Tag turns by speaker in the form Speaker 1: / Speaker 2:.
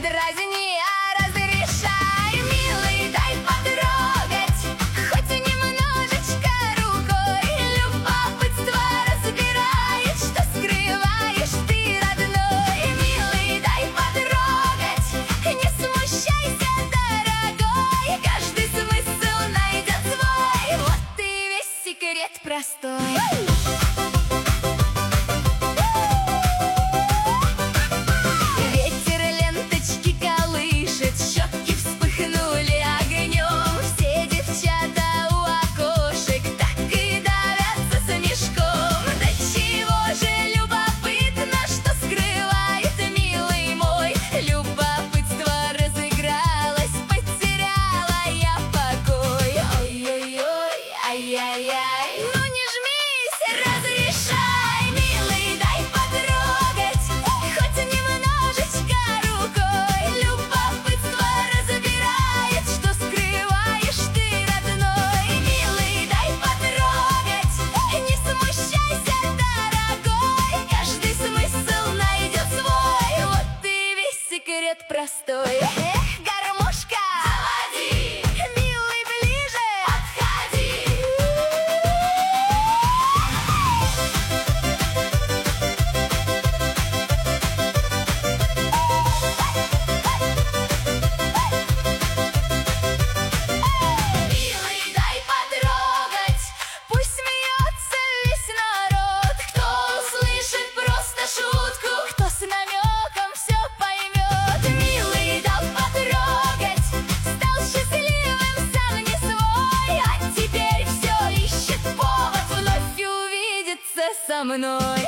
Speaker 1: дразни, а разрешай, милый, дай потрогать, хоть и немножечко рукой. Любопытство разбирает, что скрываешь ты, родной. Милый, дай потрогать, не смущайся, дорогой, каждый смысл найдет свой, вот и весь секрет простой. Ай-яй-яй, ну не жмись, разрешай, милый, дай потрогать, хоть немножечко рукой. Любопытство разбирает, что скрываешь ты, родной. Милый, дай потрогать, не смущайся, дорогой, каждый смысл найдет свой, вот и весь секрет простой. Гармошка, заводи, милый, ближе подходи. Со мной.